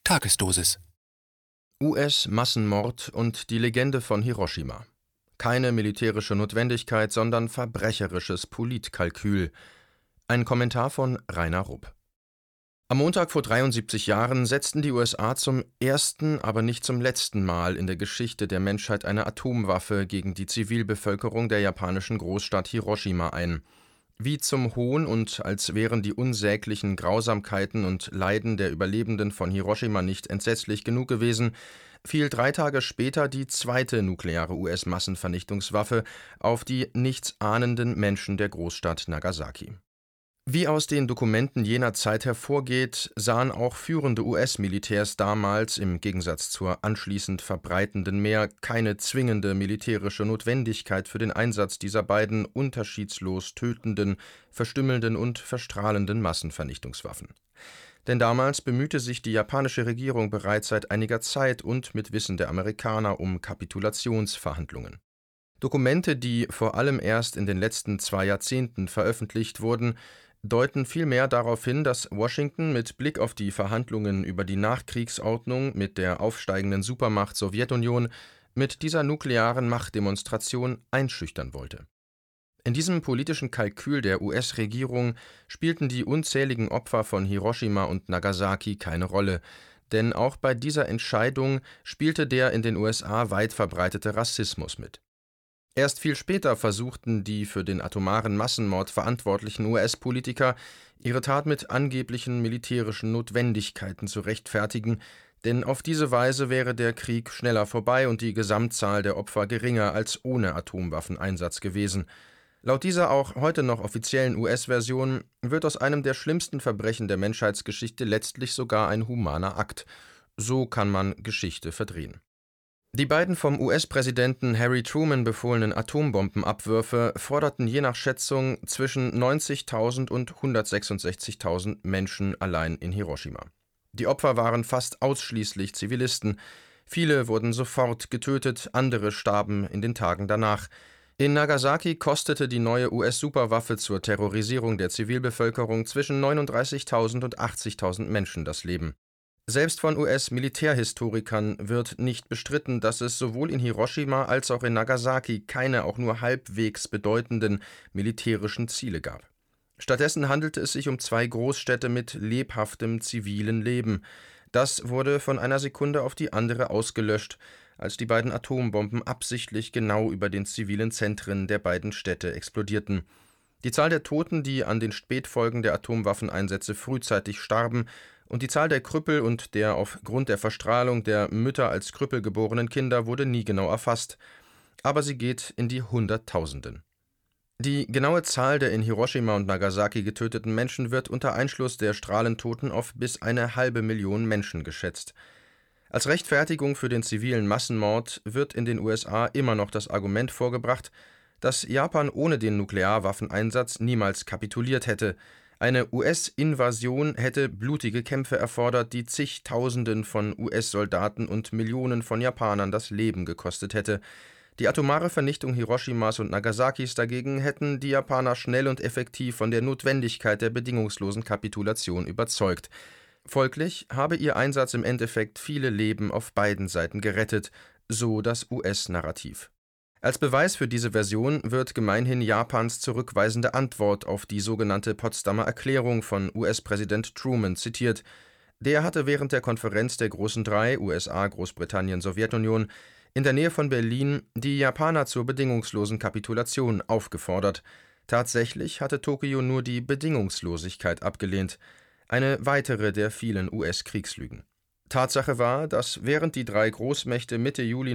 Tagesdosis. US-Massenmord und die Legende von Hiroshima. Keine militärische Notwendigkeit, sondern verbrecherisches Politkalkül. Ein Kommentar von Rainer Rupp. Am Montag vor 73 Jahren setzten die USA zum ersten, aber nicht zum letzten Mal in der Geschichte der Menschheit eine Atomwaffe gegen die Zivilbevölkerung der japanischen Großstadt Hiroshima ein. Wie zum Hohn und als wären die unsäglichen Grausamkeiten und Leiden der Überlebenden von Hiroshima nicht entsetzlich genug gewesen, fiel 3 Tage später die zweite nukleare US-Massenvernichtungswaffe auf die nichtsahnenden Menschen der Großstadt Nagasaki. Wie aus den Dokumenten jener Zeit hervorgeht, sahen auch führende US-Militärs damals, im Gegensatz zur anschließend verbreitenden Mehr, keine zwingende militärische Notwendigkeit für den Einsatz dieser beiden unterschiedslos tötenden, verstümmelnden und verstrahlenden Massenvernichtungswaffen. Denn damals bemühte sich die japanische Regierung bereits seit einiger Zeit und mit Wissen der Amerikaner um Kapitulationsverhandlungen. Dokumente, die vor allem erst in den letzten 2 Jahrzehnten veröffentlicht wurden, deuten vielmehr darauf hin, dass Washington mit Blick auf die Verhandlungen über die Nachkriegsordnung mit der aufsteigenden Supermacht Sowjetunion mit dieser nuklearen Machtdemonstration einschüchtern wollte. In diesem politischen Kalkül der US-Regierung spielten die unzähligen Opfer von Hiroshima und Nagasaki keine Rolle, denn auch bei dieser Entscheidung spielte der in den USA weit verbreitete Rassismus mit. Erst viel später versuchten die für den atomaren Massenmord verantwortlichen US-Politiker, ihre Tat mit angeblichen militärischen Notwendigkeiten zu rechtfertigen, denn auf diese Weise wäre der Krieg schneller vorbei und die Gesamtzahl der Opfer geringer als ohne Atomwaffeneinsatz gewesen. Laut dieser auch heute noch offiziellen US-Version wird aus einem der schlimmsten Verbrechen der Menschheitsgeschichte letztlich sogar ein humaner Akt. So kann man Geschichte verdrehen. Die beiden vom US-Präsidenten Harry Truman befohlenen Atombombenabwürfe forderten je nach Schätzung zwischen 90.000 und 166.000 Menschen allein in Hiroshima. Die Opfer waren fast ausschließlich Zivilisten. Viele wurden sofort getötet, andere starben in den Tagen danach. In Nagasaki kostete die neue US-Superwaffe zur Terrorisierung der Zivilbevölkerung zwischen 39.000 und 80.000 Menschen das Leben. Selbst von US-Militärhistorikern wird nicht bestritten, dass es sowohl in Hiroshima als auch in Nagasaki keine auch nur halbwegs bedeutenden militärischen Ziele gab. Stattdessen handelte es sich um 2 Großstädte mit lebhaftem zivilen Leben. Das wurde von einer Sekunde auf die andere ausgelöscht, als die beiden Atombomben absichtlich genau über den zivilen Zentren der beiden Städte explodierten. Die Zahl der Toten, die an den Spätfolgen der Atomwaffeneinsätze frühzeitig starben, und die Zahl der Krüppel und der aufgrund der Verstrahlung der Mütter als Krüppel geborenen Kinder wurde nie genau erfasst, aber sie geht in die Hunderttausenden. Die genaue Zahl der in Hiroshima und Nagasaki getöteten Menschen wird unter Einschluss der Strahlentoten auf bis 500.000 Menschen geschätzt. Als Rechtfertigung für den zivilen Massenmord wird in den USA immer noch das Argument vorgebracht, dass Japan ohne den Nuklearwaffeneinsatz niemals kapituliert hätte. Eine US-Invasion hätte blutige Kämpfe erfordert, die Zigtausenden von US-Soldaten und Millionen von Japanern das Leben gekostet hätte. Die atomare Vernichtung Hiroshimas und Nagasakis dagegen hätten die Japaner schnell und effektiv von der Notwendigkeit der bedingungslosen Kapitulation überzeugt. Folglich habe ihr Einsatz im Endeffekt viele Leben auf beiden Seiten gerettet, so das US-Narrativ. Als Beweis für diese Version wird gemeinhin Japans zurückweisende Antwort auf die sogenannte Potsdamer Erklärung von US-Präsident Truman zitiert. Der hatte während der Konferenz der Großen Drei (USA, Großbritannien, Sowjetunion) in der Nähe von Berlin die Japaner zur bedingungslosen Kapitulation aufgefordert. Tatsächlich hatte Tokio nur die Bedingungslosigkeit abgelehnt, eine weitere der vielen US-Kriegslügen. Tatsache war, dass während die 3 Großmächte Mitte Juli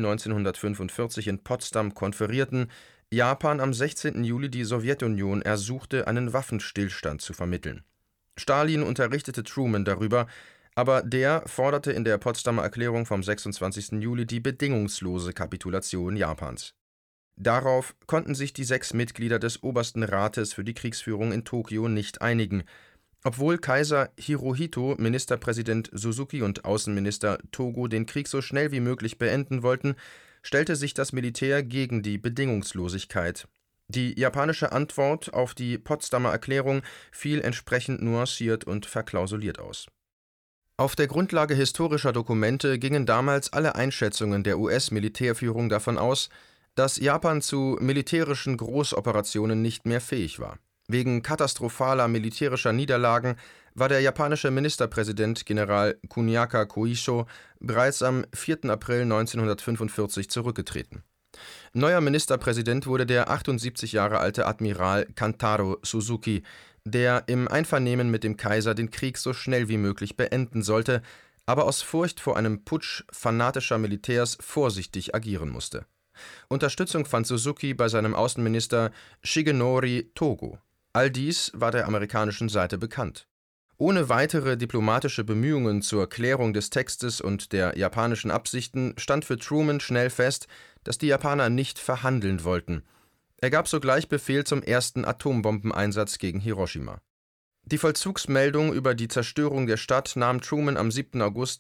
1945 in Potsdam konferierten, Japan am 16. Juli die Sowjetunion ersuchte, einen Waffenstillstand zu vermitteln. Stalin unterrichtete Truman darüber, aber der forderte in der Potsdamer Erklärung vom 26. Juli die bedingungslose Kapitulation Japans. Darauf konnten sich die 6 Mitglieder des Obersten Rates für die Kriegsführung in Tokio nicht einigen. Obwohl Kaiser Hirohito, Ministerpräsident Suzuki und Außenminister Togo den Krieg so schnell wie möglich beenden wollten, stellte sich das Militär gegen die Bedingungslosigkeit. Die japanische Antwort auf die Potsdamer Erklärung fiel entsprechend nuanciert und verklausuliert aus. Auf der Grundlage historischer Dokumente gingen damals alle Einschätzungen der US-Militärführung davon aus, dass Japan zu militärischen Großoperationen nicht mehr fähig war. Wegen katastrophaler militärischer Niederlagen war der japanische Ministerpräsident General Kuniaka Koisho bereits am 4. April 1945 zurückgetreten. Neuer Ministerpräsident wurde der 78 Jahre alte Admiral Kantaro Suzuki, der im Einvernehmen mit dem Kaiser den Krieg so schnell wie möglich beenden sollte, aber aus Furcht vor einem Putsch fanatischer Militärs vorsichtig agieren musste. Unterstützung fand Suzuki bei seinem Außenminister Shigenori Togo. All dies war der amerikanischen Seite bekannt. Ohne weitere diplomatische Bemühungen zur Klärung des Textes und der japanischen Absichten stand für Truman schnell fest, dass die Japaner nicht verhandeln wollten. Er gab sogleich Befehl zum ersten Atombombeneinsatz gegen Hiroshima. Die Vollzugsmeldung über die Zerstörung der Stadt nahm Truman am 7. August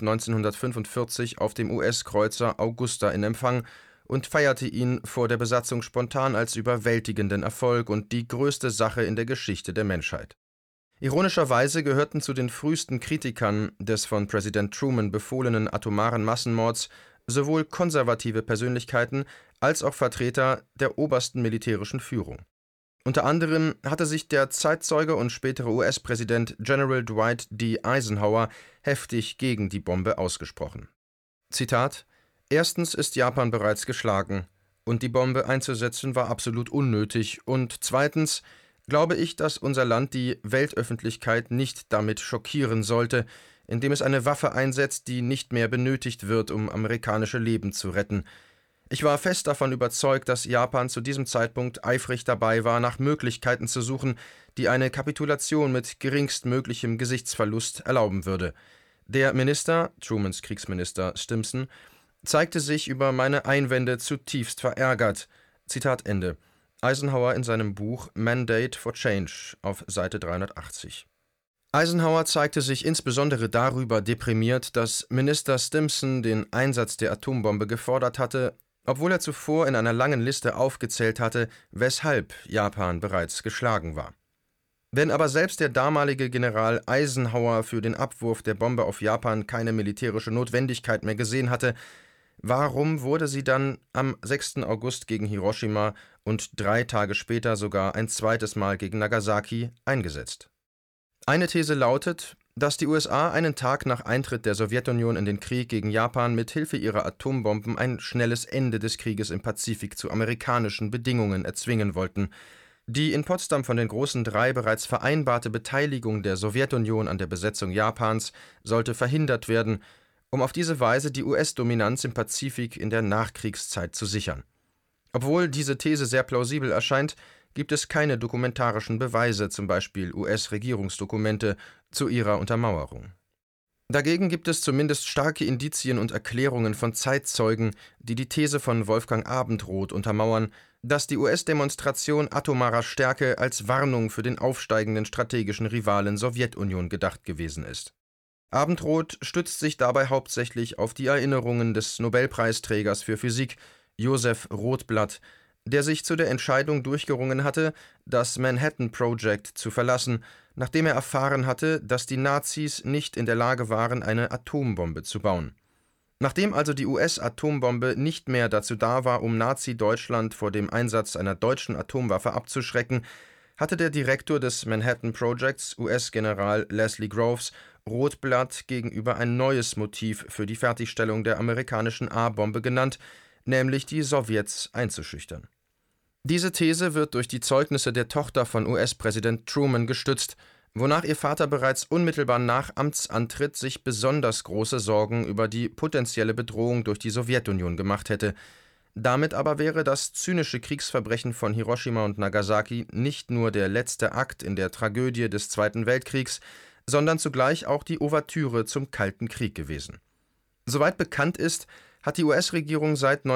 1945 auf dem US-Kreuzer Augusta in Empfang und feierte ihn vor der Besatzung spontan als überwältigenden Erfolg und die größte Sache in der Geschichte der Menschheit. Ironischerweise gehörten zu den frühesten Kritikern des von Präsident Truman befohlenen atomaren Massenmords sowohl konservative Persönlichkeiten als auch Vertreter der obersten militärischen Führung. Unter anderem hatte sich der Zeitzeuge und spätere US-Präsident General Dwight D. Eisenhower heftig gegen die Bombe ausgesprochen. Zitat: Erstens ist Japan bereits geschlagen, und die Bombe einzusetzen war absolut unnötig, und zweitens glaube ich, dass unser Land die Weltöffentlichkeit nicht damit schockieren sollte, indem es eine Waffe einsetzt, die nicht mehr benötigt wird, um amerikanische Leben zu retten. Ich war fest davon überzeugt, dass Japan zu diesem Zeitpunkt eifrig dabei war, nach Möglichkeiten zu suchen, die eine Kapitulation mit geringstmöglichem Gesichtsverlust erlauben würde. Der Minister, Trumans Kriegsminister Stimson, zeigte sich über meine Einwände zutiefst verärgert. Zitat Ende. Eisenhower in seinem Buch Mandate for Change auf Seite 380. Eisenhower zeigte sich insbesondere darüber deprimiert, dass Minister Stimson den Einsatz der Atombombe gefordert hatte, obwohl er zuvor in einer langen Liste aufgezählt hatte, weshalb Japan bereits geschlagen war. Wenn aber selbst der damalige General Eisenhower für den Abwurf der Bombe auf Japan keine militärische Notwendigkeit mehr gesehen hatte, warum wurde sie dann am 6. August gegen Hiroshima und 3 Tage später sogar ein zweites Mal gegen Nagasaki eingesetzt? Eine These lautet, dass die USA einen Tag nach Eintritt der Sowjetunion in den Krieg gegen Japan mit Hilfe ihrer Atombomben ein schnelles Ende des Krieges im Pazifik zu amerikanischen Bedingungen erzwingen wollten. Die in Potsdam von den Großen Drei bereits vereinbarte Beteiligung der Sowjetunion an der Besetzung Japans sollte verhindert werden, um auf diese Weise die US-Dominanz im Pazifik in der Nachkriegszeit zu sichern. Obwohl diese These sehr plausibel erscheint, gibt es keine dokumentarischen Beweise, zum Beispiel US-Regierungsdokumente, zu ihrer Untermauerung. Dagegen gibt es zumindest starke Indizien und Erklärungen von Zeitzeugen, die die These von Wolfgang Abendroth untermauern, dass die US-Demonstration atomarer Stärke als Warnung für den aufsteigenden strategischen Rivalen Sowjetunion gedacht gewesen ist. Abendroth stützt sich dabei hauptsächlich auf die Erinnerungen des Nobelpreisträgers für Physik, Joseph Rotblat, der sich zu der Entscheidung durchgerungen hatte, das Manhattan Project zu verlassen, nachdem er erfahren hatte, dass die Nazis nicht in der Lage waren, eine Atombombe zu bauen. Nachdem also die US-Atombombe nicht mehr dazu da war, um Nazi-Deutschland vor dem Einsatz einer deutschen Atomwaffe abzuschrecken, hatte der Direktor des Manhattan Projects, US-General Leslie Groves, Rotblat gegenüber ein neues Motiv für die Fertigstellung der amerikanischen A-Bombe genannt, nämlich die Sowjets einzuschüchtern. Diese These wird durch die Zeugnisse der Tochter von US-Präsident Truman gestützt, wonach ihr Vater bereits unmittelbar nach Amtsantritt sich besonders große Sorgen über die potenzielle Bedrohung durch die Sowjetunion gemacht hätte. Damit aber wäre das zynische Kriegsverbrechen von Hiroshima und Nagasaki nicht nur der letzte Akt in der Tragödie des Zweiten Weltkriegs, sondern zugleich auch die Ouvertüre zum Kalten Krieg gewesen. Soweit bekannt ist, hat die US-Regierung seit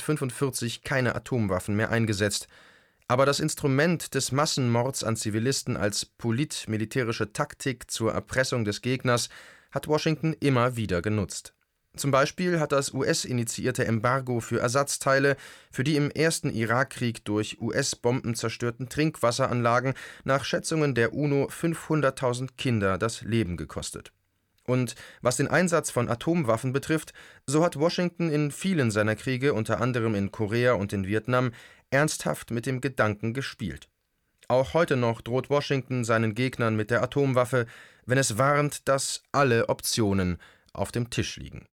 1945 keine Atomwaffen mehr eingesetzt. Aber das Instrument des Massenmords an Zivilisten als polit-militärische Taktik zur Erpressung des Gegners hat Washington immer wieder genutzt. Zum Beispiel hat das US-initiierte Embargo für Ersatzteile für die im ersten Irakkrieg durch US-Bomben zerstörten Trinkwasseranlagen nach Schätzungen der UNO 500.000 Kinder das Leben gekostet. Und was den Einsatz von Atomwaffen betrifft, so hat Washington in vielen seiner Kriege, unter anderem in Korea und in Vietnam, ernsthaft mit dem Gedanken gespielt. Auch heute noch droht Washington seinen Gegnern mit der Atomwaffe, wenn es warnt, dass alle Optionen auf dem Tisch liegen.